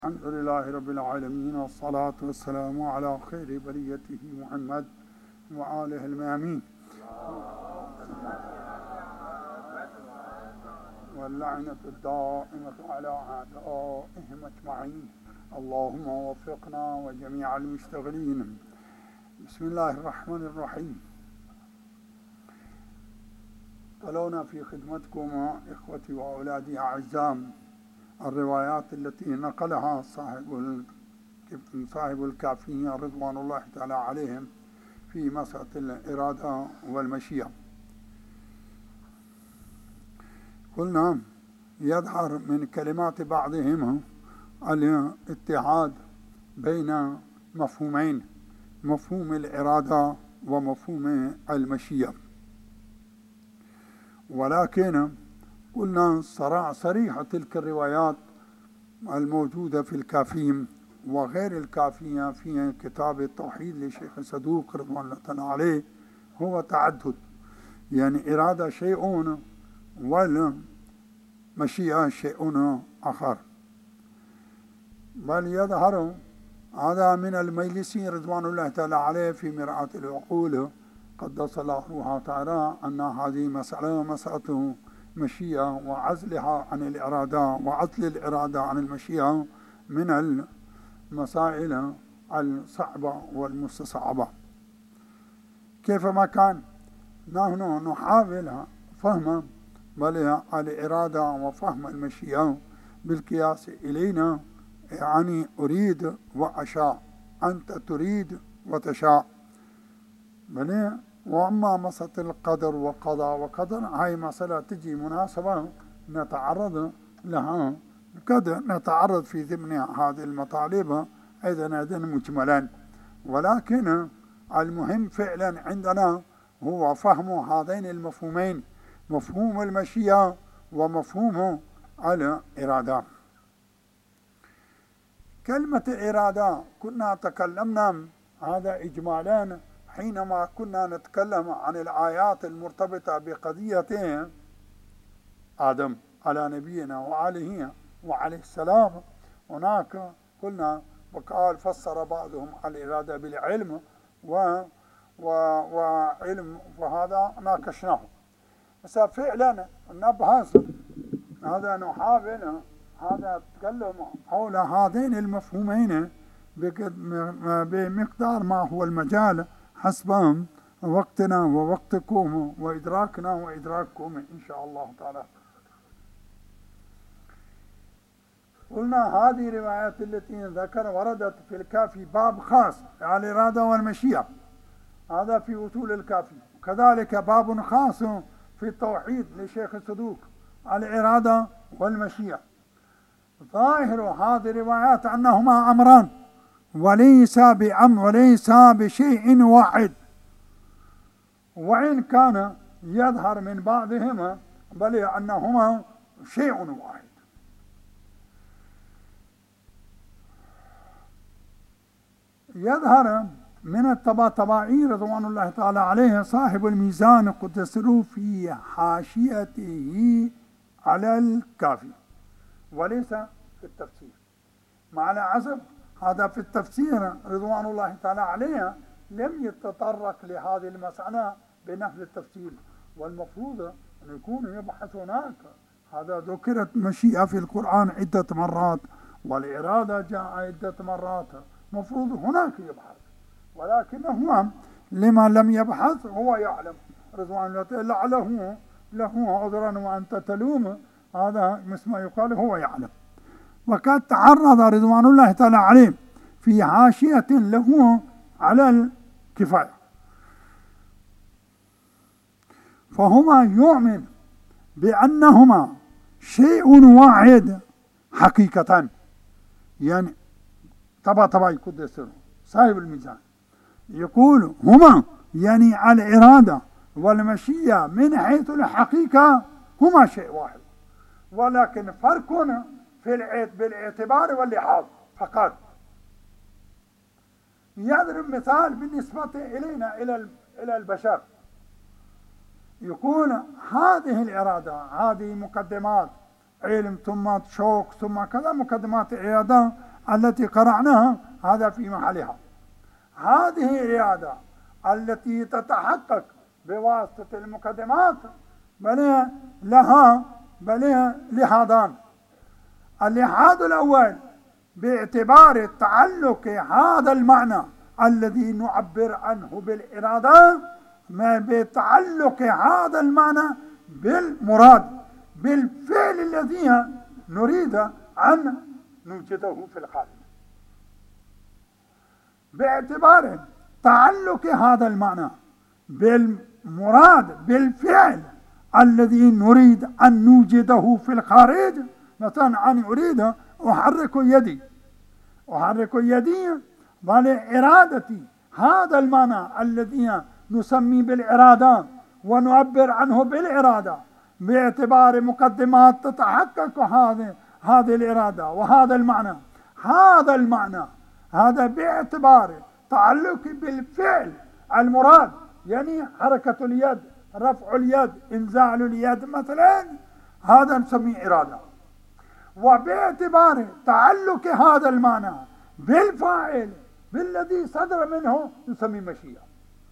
الحمد لله رب العالمين، والصلاة والسلام على خير بريته محمد وآله الميامين، واللعنة الدائمة على أعدائهم أجمعين. اللهم وفقنا وجميع المشتغلين. بسم الله الرحمن الرحيم. تلونا في خدمتكم إخوتي وأولادي أعزاء الروايات التي نقلها صاحب الكافية رضوان الله تعالى عليهم في مسألة الإرادة والمشيئة. قلنا يظهر من كلمات بعضهم الاتحاد بين مفهومين، مفهوم الإرادة ومفهوم المشيئة، ولكن قلنا صريحة تلك الروايات الموجودة في الكافية وغير الكافية في كتاب التوحيد لشيخ صدوق رضوان الله تعالى عليه هو تعدد، يعني إرادة شيء والمشيئة شيء آخر. بل يظهر هذا من الميلسي رضوان الله تعالى عليه في مرآة العقول قدس الله روحه تعالى أن هذه مسألة مشيئة وعزلها عن الإرادة وعزل الإرادة عن المشيئة من المسائل الصعبة والمستصعبة. كيفما كان نحن نحاول فهم الإرادة وفهم المشيئة بالقياس إلينا، يعني أريد وأشاء، أنت تريد وتشاء. وأما مسألة القدر وقضاء وقدر هاي مسألة تجي مناسبة نتعرض لها، قد نتعرض في ضمن هذه المطالب أيضا مجملا، ولكن المهم فعلا عندنا هو فهم هذين المفهومين، مفهوم المشيئة ومفهوم الإرادة. كلمة الإرادة كنا تكلمنا هذا إجمالا حينما كنا نتكلم عن الآيات المرتبطة بقضية آدم على نبينا وعليه السلام. هناك قلنا وقال فسر بعضهم الإرادة بالعلم وعلم، وهذا ناقشناه. بس فعلا نبحث هذا، نحاول هذا نتكلم حول هذين المفهومين بمقدار ما هو المجال حسب وقتنا ووقتكم وإدراكنا وإدراككم إن شاء الله تعالى. قلنا هذه الروايات التي وردت في الكافي باب خاص على الإرادة والمشيئة، هذا في أصول الكافي، وكذلك باب خاص في التوحيد لشيخ صدوق على الإرادة والمشيئة. ظاهر هذه الروايات أنهما أمران وليس بشيء واحد، وإن كان يظهر من بعضهما بل أنهما شيء واحد. يظهر من الطباطبائي رضوان الله تعالى عليه صاحب الميزان قدس سره في حاشيته على الكافي وليس في التفسير، مع العزم هذا في التفسير رضوان الله تعالى عليه لم يتطرق لهذه المسألة بنحو التفسير، والمفروض أن يكون يبحث هناك. هذا ذكرت مشيئة في القرآن عدة مرات والإرادة جاء عدة مرات، مفروض هناك يبحث، ولكنه لما لم يبحث هو يعلم رضوان الله لعله له عذرا وأنت تلوم، هذا مثل ما يقال هو يعلم. وقد تعرض رضوان الله تعالى عليه في حاشية له على الكفاية، فهما يؤمن بأنهما شيء واحد حقيقة، يعني طبعا يقدس صاحب الميزان يقول هما يعني الإرادة والمشيئة من حيث الحقيقة هما شيء واحد، ولكن فرق بالاعتبار واللحاظ فقط. يضرب مثال بالنسبة إلينا إلى البشر، يقول هذه الإرادة هذه مقدمات علم ثم شوق ثم كذا، مقدمات الإرادة التي قرأناها هذا في محلها. هذه الإرادة التي تتحقق بواسطة المقدمات بل لها لحاظان. اللحاظ الأول باعتبار تعلق هذا المعنى الذي نعبر عنه بالإرادة بتعلق هذا المعنى بالمراد بالفعل الذي نريد أن نوجده في الخارج. باعتبار تعلق هذا المعنى بالمراد بالفعل الذي نريد أن نوجده في الخارج، مثلا أن أريد أحرك يدي ولإرادتي هذا المعنى الذي نسمي بالإرادة ونعبر عنه بالإرادة باعتبار مقدمات تتحقق هذه الإرادة وهذا المعنى. هذا باعتبار تعلق بالفعل المراد، يعني حركة اليد، رفع اليد، إنزال اليد مثلا، هذا نسميه إرادة. وباعتبار تعلق هذا المعنى بالفاعل بالذي صدر منه نسميه مشيئة.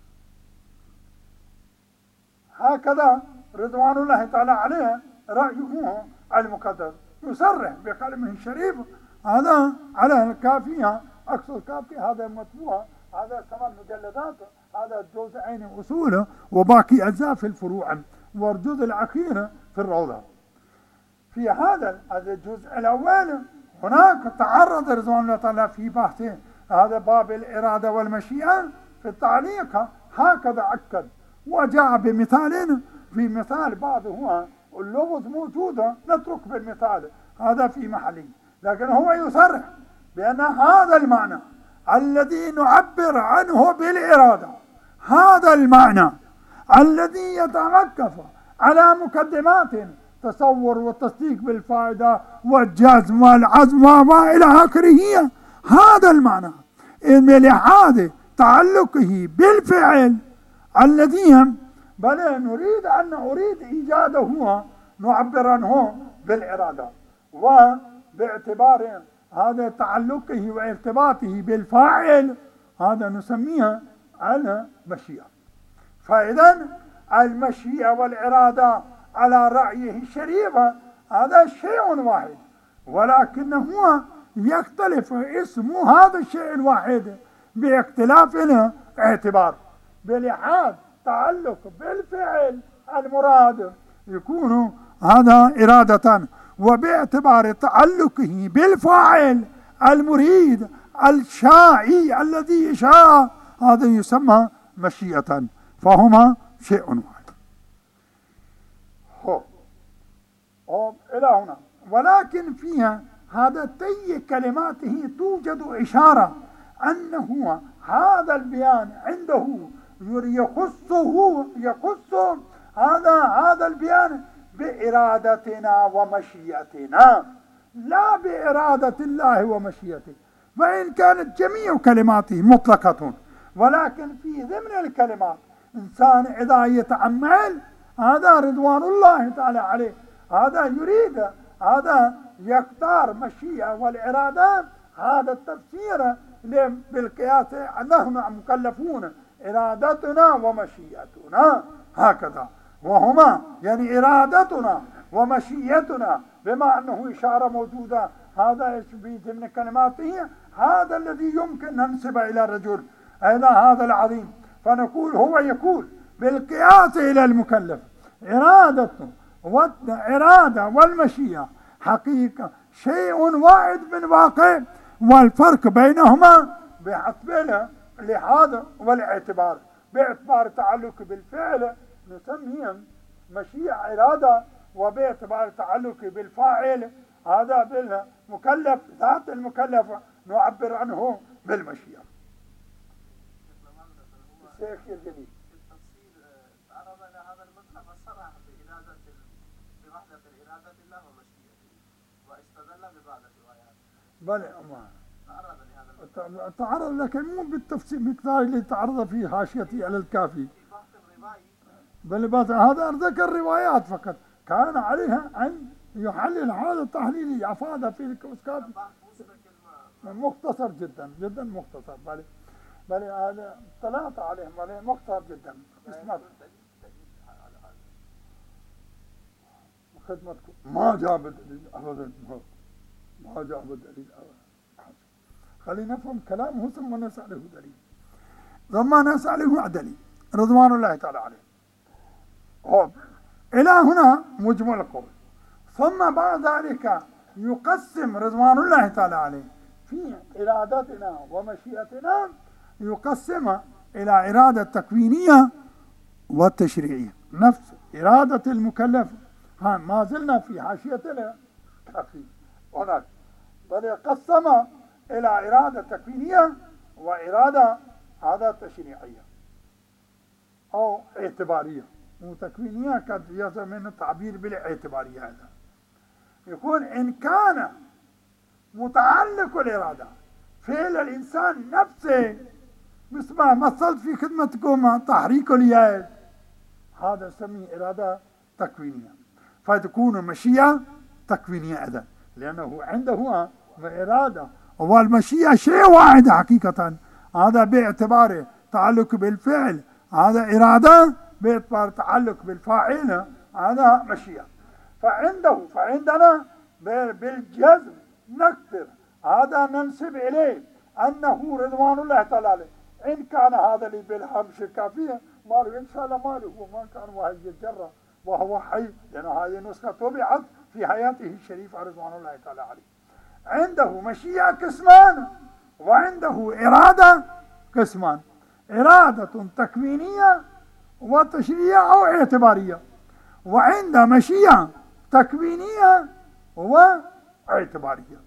هكذا رضوان الله تعالى عليه رأيه المقدس يصرح بكلمه الشريف. هذا على الكافية، أقصد الكافية هذا مطبوع، هذا 8 مجلدات، هذا جزئين أصوله وباقي أجزاء في الفروع، والجزء الأخير في الروضة. في هذا الجزء الأول هناك تعرض رضوان الله تعالى في بحث هذا باب الإرادة والمشيئة في التعليق، هكذا أكد وجاء بمثال. في مثال بعض هو اللغز موجودة نترك بالمثال هذا في محله، لكن هو يصرح بأن هذا المعنى الذي نعبر عنه بالإرادة، هذا المعنى الذي يتوقف على مقدمات تصور والتصديق بالفائدة والجزم والعزم وإلى آخره، هذا المعنى بلحاظ تعلقه بالفعل الذي بل نريد إيجاده نعبر عنه بالإرادة، وباعتبار هذا تعلقه وارتباطه بالفاعل هذا نسميها المشيئة. فإذا المشيئة والإرادة على رأيه الشريف هذا شيء واحد، ولكنه يختلف اسم هذا الشيء الواحد باختلاف الاعتبار. بلحاظ تعلق بالفعل المراد يكون هذا إرادة، وباعتبار تعلقه بالفاعل المريد الشائي الذي يشاء هذا يسمى مشيئة، فهما شيء واحد. إلى هنا، ولكن فيها هذاتي كلماته توجد إشارة أنه هذا البيان عنده يخص هذا البيان بإرادتنا ومشيئتنا، لا بإرادة الله ومشيئته، وإن كانت جميع كلماته مطلقة، ولكن في ضمن الكلمات إنسان إذا يتأمل هذا رضوان الله تعالى عليه هذا يريد هذا يختار مشيئة والإرادة، هذا التفسير بالقياس نحن مكلفون إرادتنا ومشيئتنا هكذا، وهما يعني إرادتنا ومشيئتنا بما أنه إشارة موجودة هذا في ضمن كلماته، هذا الذي يمكن ننسب إلى الرجل هذا العظيم، فنقول هو يقول بالقياس إلى المكلف إرادة والمشيئة حقيقة شيء واحد من واقع، والفرق بينهما بحسب اللحاظ والاعتبار. باعتبار تعلق بالفعل نسميهم مشيئة إرادة، وباعتبار تعلق بالفاعل هذا بالمكلف ذات المكلف نعبر عنه بالمشيئة. الشيخ الجديد التفصيل تعرض إلى هذا المذهب وصرح بوحدة الإرادة الله ومشيئته، واستدل ببعض الروايات. بل تعرض لكن مو بالتفصيل مقدار اللي تعرض فيه حاشيتي على الكافي، بل هذا ذكر روايات فقط، كان عليها أن يحلل هذا التحليل أفاد في الكافي. مختصر جدا جدا مختصر، بل هذا اطلعت عليهم عليه مختصر جدا. اسمع خدمتكم ما جاب دليل ابدا، ما جاب دليل ابدا. خلينا نفهم كلامه ثم نسأله دليل، ثم نسأله دليل رضوان الله تعالى عليه. إلى هنا مجمل القول. ثم بعد ذلك يقسم رضوان الله تعالى عليه في إرادتنا ومشيئتنا، يقسم إلى إرادة تكوينية والتشريعية. نفس إرادة المكلف ما زلنا في حاشية الكافي هناك، بل قسم إلى إرادة تكوينية وإرادة هذا تشريعية أو اعتبارية. وتكوينية قد يصل من التعبير بالاعتبارية. هذا يكون إن كان متعلق الإرادة فعل الإنسان نفسه، مثل ما مثلت في خدمتكم تحريك اليد، هذا نسميه إرادة تكوينية، فتكون مشيئة تكوينية أيضا، لأنه عنده إرادة. والمشيئة شيء واحد حقيقة، هذا باعتبار تعلق بالفعل، هذا إرادة باعتبار تعلق بالفاعل، هذا مشيئة. فعندنا بالجزم نقدر هذا ننسب إليه أنه رضوان الله تعالى عليه. إن كان هذا اللي بالهمش الكافية ماله إن شاء الله ماله، وما كان وهي الجرة وهو حي، لأن هذه نسخة طبعت في حياته الشريفة رضوان الله تعالى عليه. عنده مشيئة قسمان وعنده إرادة قسمان، إرادة تكوينية وتشريعية أو اعتبارية، وعند مشيئة تكوينية واعتبارية.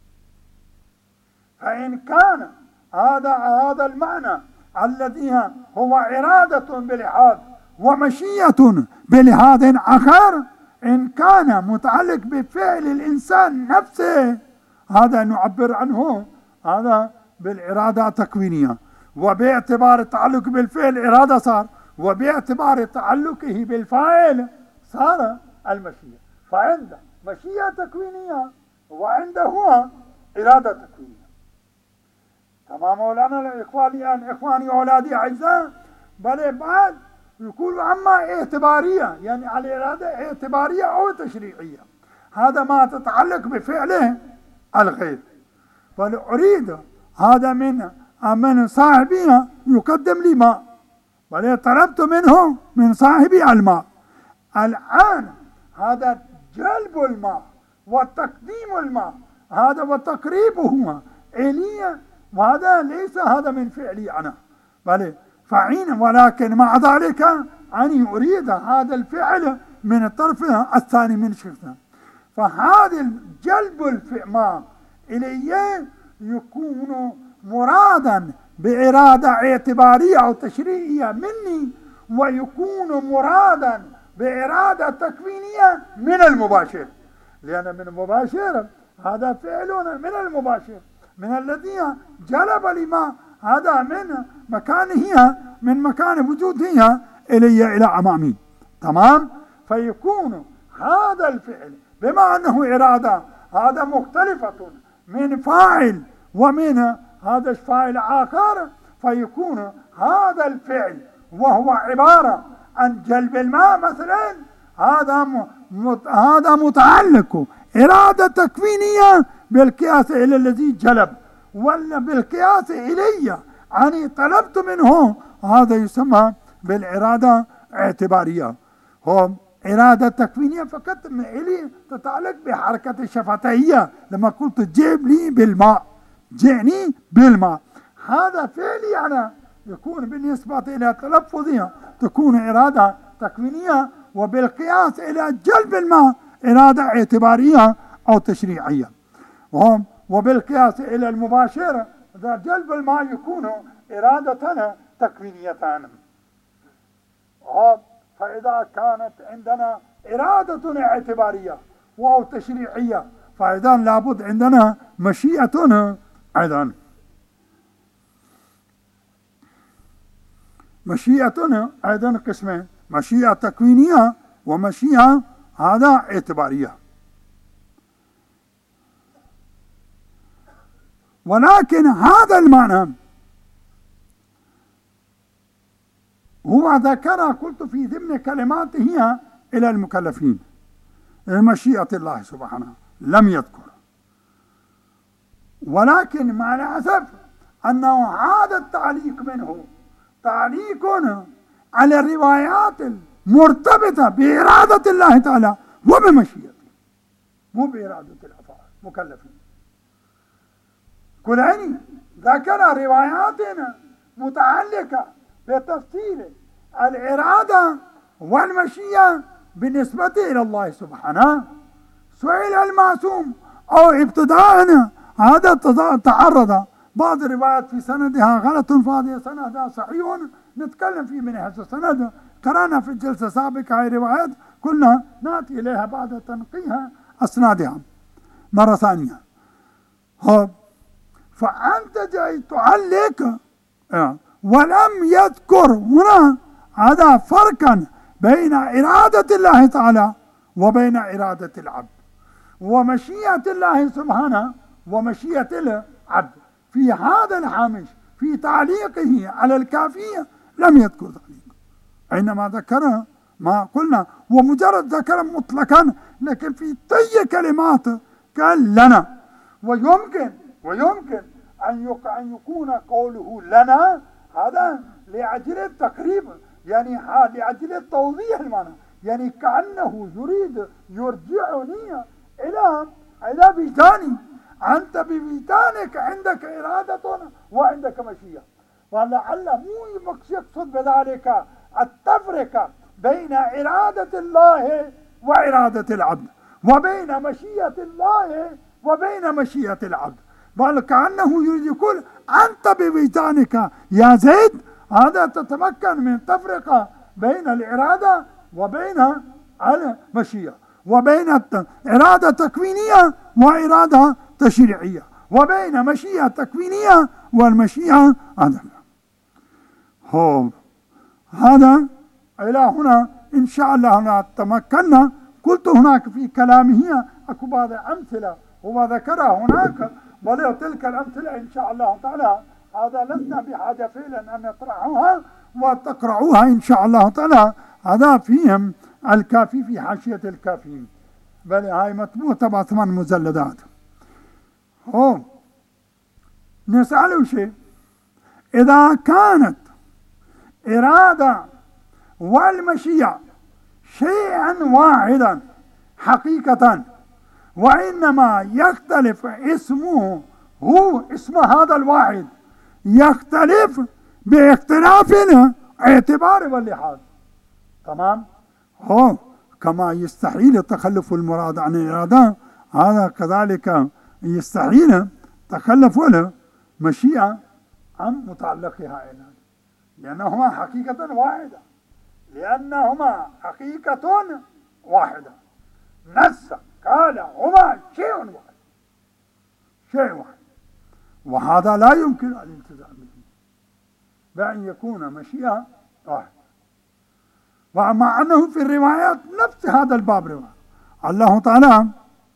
فإن كان هذا المعنى الذي هو إرادة بلحاظ ومشيئة بلحاظ آخر، إن كان متعلق بفعل الإنسان نفسه، هذا نعبر عنه هذا بالإرادة التكوينية، وباعتبار التعلق بالفعل إرادة صار، وباعتبار تعلقه بالفاعل صار المشيئة. فعنده مشيئة تكوينية وعنده إرادة تكوينية. تمام مولانا إخواني وأولادي أعزاء. بل بعد يقول أما اعتبارية، يعني على إرادة اعتبارية أو تشريعية، هذا ما تتعلق بفعله الغير. بل أريد هذا من صاحبي يقدم لي ماء، بل طلبت منه من صاحبي الماء. الآن هذا جلب الماء وتقديم الماء هذا وتقريبه إلي، وهذا ليس هذا من فعلي أنا، بل فعين، ولكن مع ذلك أني أريد هذا الفعل من الطرف الثاني من شخصنا. فهذا جلب الماء إلي يكون مرادا بإرادة اعتبارية أو تشريعية مني، ويكون مرادا بإرادة تكوينية من المباشر، لأن من المباشر هذا فعل من المباشر، من الذي جلب الماء هذا من مكانه، من مكان وجودها إلي إلى أمامي. تمام. فيكون هذا الفعل بما أنه إرادة هذا مختلفة من فاعل ومن هذا الفاعل آخر، فيكون هذا الفعل وهو عبارة عن جلب الماء مثلا، هذا متعلق إرادة تكوينية بالقياس إلى الذي جلب، ولا بالقياس إلي يعني طلبت منه، هذا يسمى بالإرادة اعتبارية. هم إرادة تكوينية فقط إلي تتعلق بحركة الشفتية، لما قلت جيب لي بالماء، جئني بالماء، هذا فعلي أنا يكون بالنسبة إلى تلفظها تكون إرادة تكوينية، وبالقياس إلى جلب الماء إرادة اعتبارية أو تشريعية. وبالقياس إلى المباشر ذا جلب الماء يكون إرادة تكوينيتان. فإذا كانت عندنا إرادة اعتبارية أو تشريعية، فإذا لابد عندنا مشيئة أيضا. مشيئة أيضا قسمين، مشيئة تكوينية ومشيئة هذا اعتبارية. ولكن هذا المعنى هو ذكر قلت في ضمن كلماته هي إلى المكلفين، مشيئة الله سبحانه لم يذكر. ولكن مع الأسف أنه هذا التعليق منه تعليق على الروايات المرتبطة بإرادة الله تعالى وبمشيئته، مو بإرادة الأفعال مكلفين. كليني ذكر روايات متعلقة بتفصيل الإرادة والمشيئة بالنسبة إلى الله سبحانه. سئل المعصوم أو ابتداء هذا تعرض بعض الروايات في سندها غلط، فهذه سندها صحيح نتكلم فيه من هذا السند. قرأنا في الجلسة السابقة هاي روايات كنا نأتي إليها بعد تنقيها أسنادها مرة ثانية. فأنت جاي تعلق ولم يذكر هنا هذا فرقا بين إرادة الله تعالى وبين إرادة العبد ومشيئة الله سبحانه ومشيئة العبد. في هذا الهامش في تعليقه على الكافية لم يذكر ذلك، إنما ذكر ما قلنا ومجرد ذكر مطلقا، لكن في طي كلمات قال لنا. ويمكن أن يكون قوله لنا هذا لأجل التقريب، يعني لأجل التوضيح المعنى، يعني كأنه يريد يرجعني إلى بيتاني. أنت ببيتانك عندك إرادة وعندك مشيئة، ولعل مو يقصد بذلك التفرقة بين إرادة الله وإرادة العبد وبين مشيئة الله وبين مشيئة العبد، بل كأنه يريد يقول أنت ببيتانك يا زيد هذا تتمكن من تفرقة بين الإرادة وبين المشيئة، وبين إرادة تكوينية وإرادة تشريعية، وبين مشيئة تكوينية والمشيئة هذا إلى هنا إن شاء الله هنا تمكنا. قلت هناك في كلامه أكو بعض أمثلة هو ذكرها هناك، ولو تلك الأمثلة إن شاء الله تعالى هذا لسنا بحاجة فعلا أن نطرحها وتقرأوها إن شاء الله تعالى. هذا فيهم الكافي في حاشية الكافي، بل هاي مطبوع تبع 8 مجلدات. نسأله شيء، إذا كانت إرادة والمشيئة شيئا واحدا حقيقة، وإنما يختلف اسمه هو اسم هذا الواحد يختلف باختلاف الاعتبار واللحاظ، تمام؟ كما يستحيل تخلف المراد عن الإرادة، هذا كذلك يستحيل تخلف المشيئة عن متعلقها أيضا، لأنهما حقيقة واحدة نص قال هما شيء واحد، وهذا لا يمكن الالتزام به بأن يكون مشيئة واحدة. ومع أنه في الروايات نفس هذا الباب رواية الله تعالى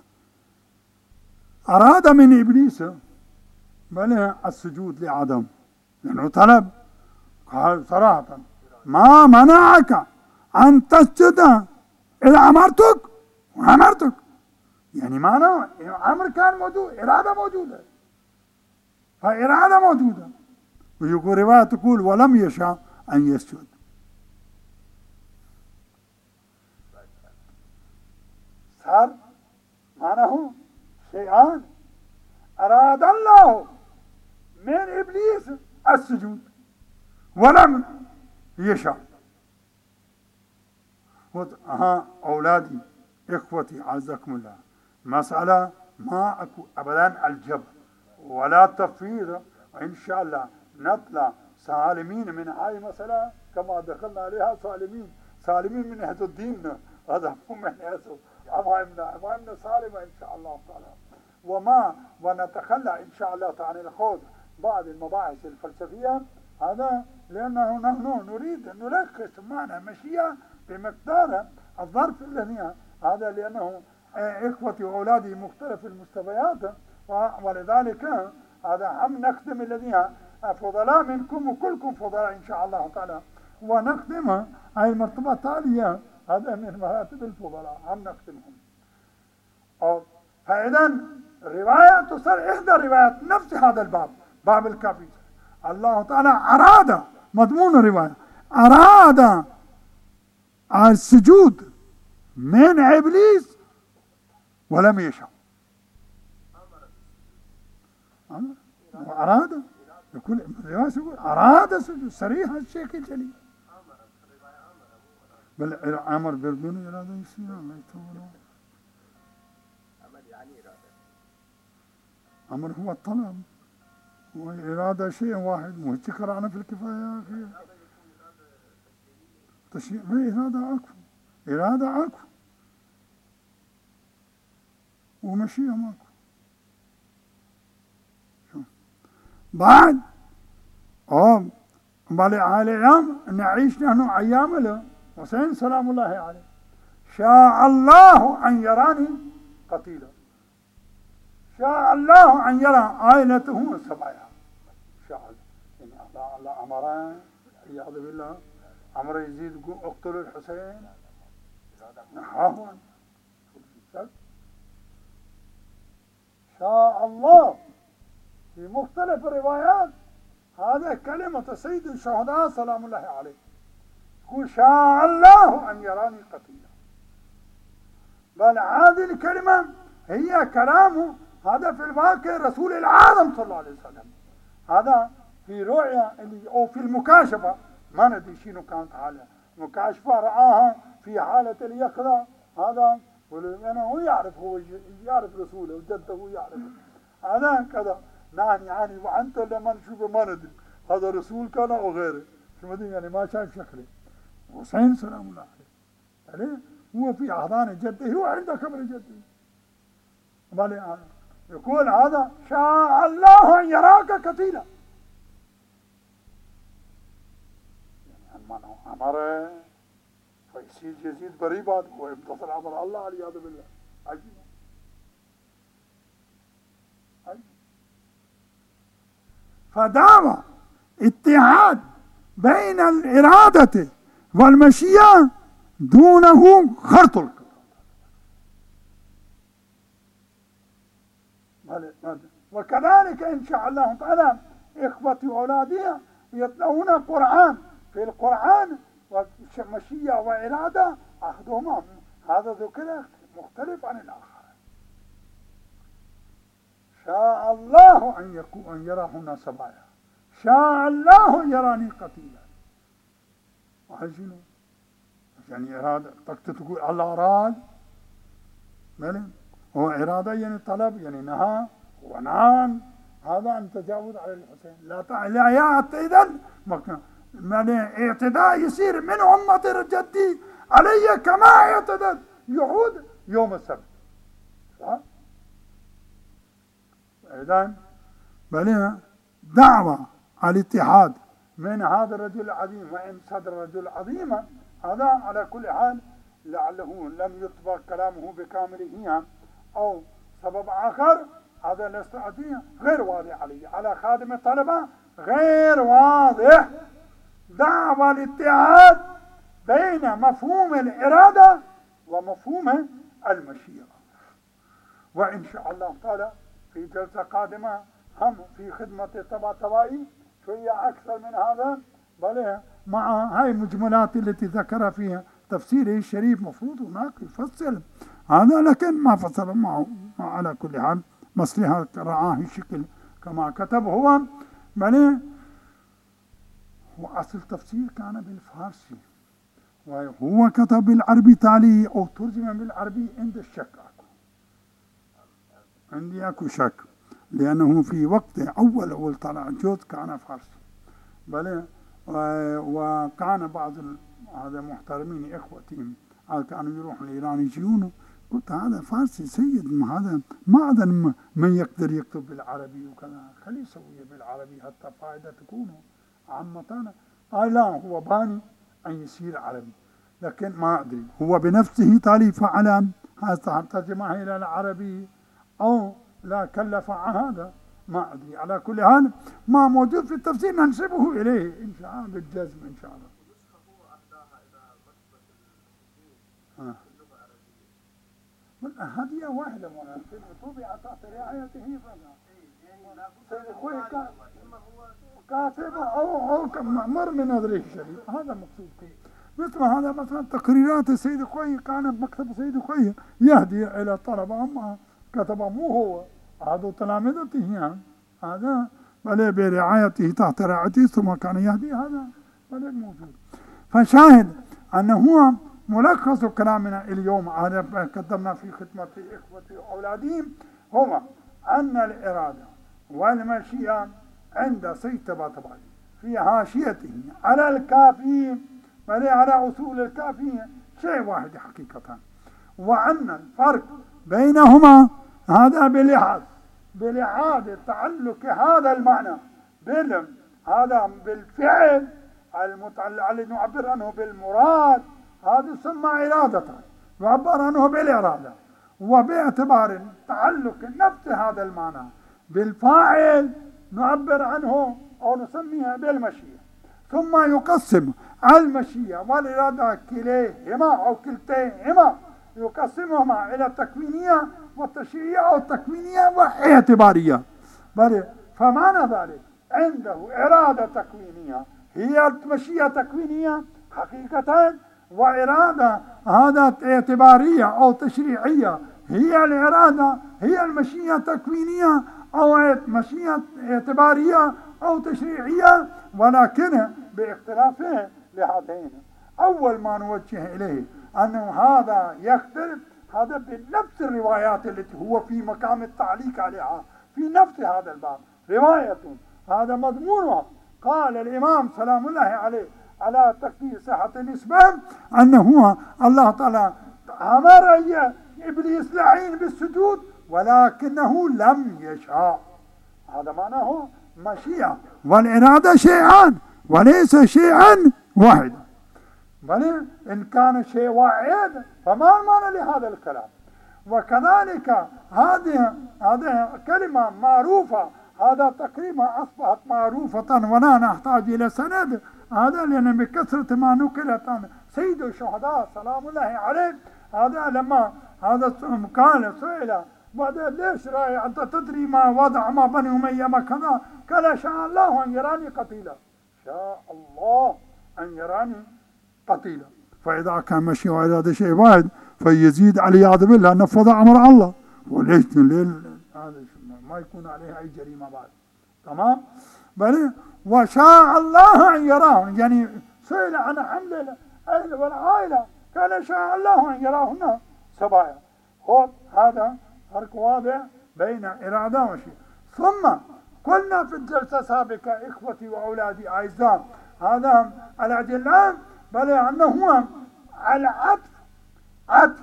أراد من إبليس بل السجود لآدم، لأنه طلب قال صراحة ما منعك أن تسجد إذا أمرتك وأمرتك، يعني معنى أمر كان موجود، إرادة موجودة، فإرادة موجودة. ويقول رواية تقول ولم يشاء أن يسجد. صار معناه شيئان، أراد الله من إبليس السجود ولم يشاء. أولادي إخوتي عزكم الله، مسألة ما أكو أبدا الجبر ولا تفويض، وإن شاء الله نطلع سالمين من هاي مسألة كما دخلنا عليها سالمين من هذا الدين، هذا مو من هذا أمامنا سالمة إن شاء الله تعالى. ونتخلى إن شاء الله تعالى الخوض بعض المباحث الفلسفية، هذا لأنه نحن نريد أن نلخص معنى مشيئة بمقدار الظرف الذي هذا، لأنه إخوتي وأولادي مختلف المستويات، ولذلك هذا هم نختم الذين فضلاء منكم وكلكم فضلاء إن شاء الله تعالى، ونختمها هاي المرتبة التالية، هذا من مراتب الفضلاء هم نختمهم. فإذا رواية تصير إحدى روايات نفس هذا الباب، باب الكافي. الله تعالى أراد مضمون الرواية، أراد السجود من إبليس ولم يشاء. أراد يقول أراد السجود صريح الشيخ الجليل، بل أمر بدون إرادة يصير ما يتولى. أمر هو الطلب، والإرادة شيء واحد، مو هيك قرأنا في الكفاية يا أخي. تشريع ما إرادة أكو، إرادة أكو ومشيئة ماكو. بعد على أيام نعيش نحن أيام له حسين سلام الله عليه، شاء الله أن يراني قتيلا، شاء الله أن يرى عائلته سبعها، شاء الله. يعني الله أمر والعياذ بالله، أمر يزيد اقتلوا الحسين نحاهم، شاء الله في مختلف الروايات. هذا كلمة سيد الشهداء سلام الله عليه، يقول شاء الله أن يراني قتيلا. بل هذه الكلمة هي كلامه، هذا في الواقع رسول العالم صلى الله عليه وسلم، هذا في رؤيا أو في المكاشفة، ما ندري شنو كانت حالة مكاشفة، رآها في حالة اليقظة. هذا أنا هو يعرف، هو يعرف رسوله وجده هو يعرف هذا كذا. نحن يعني وأنت لما نشوفه ما ندري هذا رسول كان أو غيره، شو مدري يعني ما شايف شكله. حسين سلام الله عليه هو في أحضان جده، هو عند قبر جده. بل يقول هذا شاء الله أن يراك قتيلا، يعني أمر فيصير يزيد بريء بعد ويمتصل أمر الله والعياذ بالله. عجيب عجيب. فدعوى اتحاد بين الإرادة والمشيئة دونه خرط القدر. وكذلك إن شاء الله تعالى إخوتي وأولادي يتلون القرآن، في القرآن ومشيئة وإرادة أحدهما هذا ذكر مختلف عن الآخر. شاء الله أن يراهن سبايا، شاء الله يراني قتيلا. وهل شنو؟ يعني إرادة تقول الله أراد ماله، هو إرادة يعني طلب، يعني نهى ونعم، هذا أن تجاوز على الحسين. لا يعتدل يعني اعتداء يصير من أمة جدي علي كما اعتدل يهود يوم السبت. إذن بل دعوة الاتحاد من هذا الرجل العظيم وإن صدر الرجل العظيم، هذا على كل حال لعله لم يطبق كلامه بكامله أو سبب آخر، هذا الاستعداد غير واضح عليه، على خادم الطلبة غير واضح. دعوة الاتحاد بين مفهوم الإرادة ومفهوم المشيئة. وإن شاء الله تعالى في جلسة قادمة هم في خدمة الطباطبائي شوية أكثر من هذا، بل مع هاي المجملات التي ذكر فيها تفسيره الشريف، مفروض هناك يفصل هذا، لكن ما فصل معه. على كل حال مصلحة رعاه الشكل كما كتب هو. بل وأصل تفسير كان بالفارسي، وهو كتب بالعربي تالي أو ترجم بالعربي عند الشك أكو، عندي أكو شك، لأنه في وقت أول طلع جزء كان فارسي. بل وكان بعض هذا محترمين إخوتي كانوا يروحوا لإيران يجيونه، قلت هذا فارسي سيد، هذا ما أذن من يقدر يكتب بالعربي وكذا، خليه يسويه بالعربي حتى فائدة تكونه عامة. قال لا هو باني أن يصير عربي، لكن ما أدري هو بنفسه تاليف على هذا ترجمه إلى العربي أو لا كلف هذا ما أدري. على كل حال ما موجود في التفسير ننسبه إليه إن شاء الله بالجزم إن شاء الله. هدية واحدة مولانا طبع تحت رعايته كاتبة أو مر من هذا الشريف. هذا مقصود مثل هذا مثلا تقريرات السيد خوي كان بمكتب السيد خوي يهدي إلى الطلبة أما كتبه مو هو هذا تلامذته يعني هذا بل برعايته تحت رعايته ثم كان يهدي هذا بل موجود. فشاهد أنه هو ملخص كلامنا اليوم هذا قدمنا في خدمة إخوتي وأولادهم هو أن الإرادة والمشيئة عند سيد طبراني في حاشيته على الكافيين بل على أصول الكافيين شيء واحد حقيقة، وأن الفرق بينهما هذا بلحاظ تعلق هذا المعنى هذا بالفعل المتعلق الذي نعبر عنه بالمراد هذا يسمى إرادة يعبر عنه بالإرادة، وباعتبار تعلق نفس هذا المعنى بالفاعل نعبر عنه أو نسميها بالمشيئة. ثم يقسم المشيئة والإرادة كليهما أو كلتيهما يقسمهما إلى تكوينية والتشريعية أو تكوينية واعتبارية. فمعنى ذلك عنده إرادة تكوينية هي المشيئة تكوينية حقيقة، وإرادة هذا اعتبارية أو تشريعية هي الإرادة هي المشيئة تكوينية أو مشيئة اعتبارية أو تشريعية، ولكن باختلافه لهاتين. أول ما نوجه إليه أنه هذا يختلف هذا بنفس الروايات التي هو في مقام التعليق عليها في نفس هذا الباب رواية هذا مضمونها. قال الإمام سلام الله عليه على تكفير صحة الإسلام أنه الله تعالى أمر إبليس لعين بالسجود ولكنه لم يشاء. هذا معناه مشيئة والإرادة شيئان وليس شيئا واحدا، بل إن كان شيء واحد فما المعنى لهذا الكلام. وكذلك هذه كلمة معروفة هذا تقريبا أصبحت معروفة ولا نحتاج إلى سند هذا لأن بكثرة ما نقلت عن سيد الشهداء سلام الله عليه. هذا لما هذا كان سئل بعد ليش رأي أنت تدري ما وضع ما بني أمية ما كذا قال شاء الله أن يراني قتيلا شاء الله أن يراني قتيلا. فإذا كان مشي وإرادة شيء واحد فيزيد علياذ بالله نفذ أمر الله وليش هذا ما يكون عليه أي جريمة بعد تمام. بل وشاء الله أن يراه يعني سئل عن حمل الأهل والعائلة قال شاء الله أن يراهن سبايا. هذا فرق واضح بين إرادة وشيء. ثم قلنا في الجلسة السابقة إخوتي وأولادي أعزاء هذا الأدلة بل أنه العطف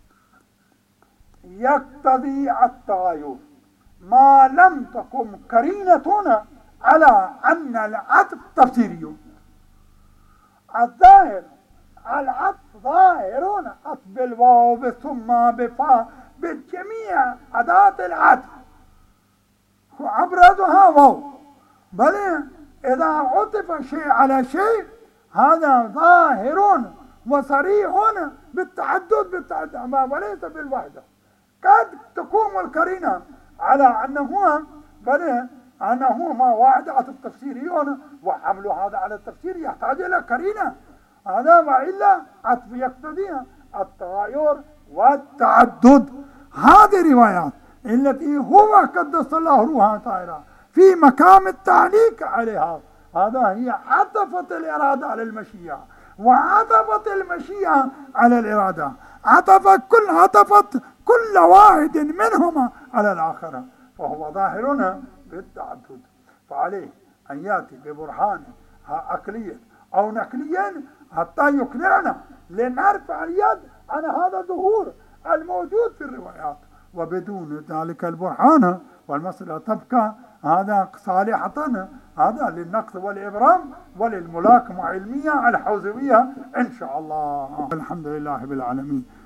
يقتضي التغاير ما لم تكن قرينة على أن العطف تفسيري. الظاهر العطف ظاهر عطف بالواو بالثم بفاء بالجميع أداة العطف أبرزها واو. بل إذا عطف شيء على شيء هذا ظاهر وصريح بالتعدد وليس بالوحدة. قد تقوم القرينة على أنه بل أنه ما واحد عطف تفسيري وحمل هذا على التفسير يحتاج إلى قرينة هذا وإلا عطف يقتضي التغاير والتعدد. هذه روايات التي هو قدس الله روحها طاهرة في مقام التعليق عليها هذا هي عطفت الإرادة على المشيئة وعطفت المشيئة على الإرادة عطفت كل واحد منهما على الآخر فهو ظاهر بالتعدد. فعليه أن يأتي ببرهان عقليا أو نقليا حتى يقنعنا لنرفع اليد عن هذا الظهور الموجود في الروايات، وبدون ذلك البرهان والمسألة تبقى هذا صالحة هذا للنقد والإبرام وللملاكمة علمية الحوزوية إن شاء الله. الحمد لله بالعالمين.